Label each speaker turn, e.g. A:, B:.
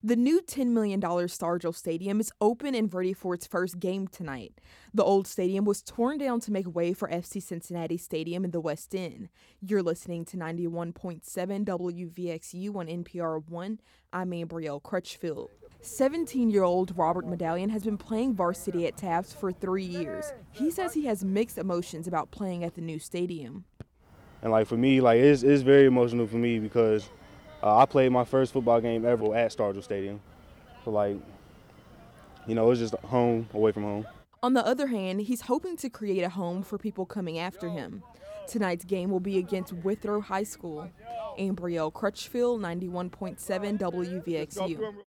A: The new $10 million Stargell Stadium is open and ready for its first game tonight. The old stadium was torn down to make way for FC Cincinnati Stadium in the West End. You're listening to 91.7 WVXU on NPR 1. I'm Ambrielle Crutchfield. 17-year-old Robert Medallion has been playing varsity at Taft for 3 years. He says he has mixed emotions about playing at the new stadium.
B: And for me, it's very emotional for me because I played my first football game ever at Stargell Stadium. So it's just home, away from home.
A: On the other hand, he's hoping to create a home for people coming after him. Tonight's game will be against Withrow High School. Ambrielle Crutchfield, 91.7 WVXU.